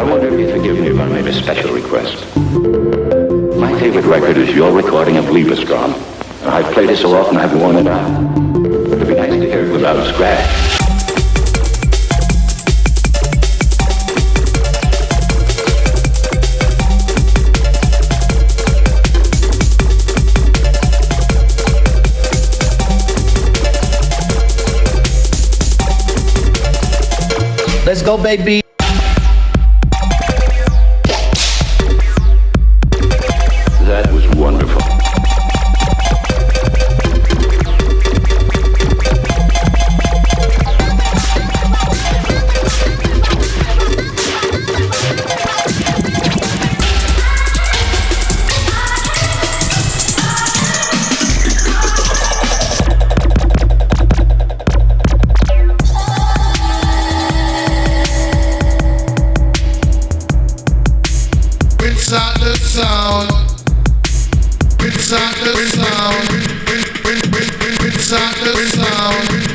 I wonder if you'd forgive me if I made a special request. My favorite record is your recording of Liebestraum. I've played it so often I've worn it out. It'd be nice to hear it without a scratch. Let's go, baby. That was wonderful. Inside the sound, inside the sound, inside the sound.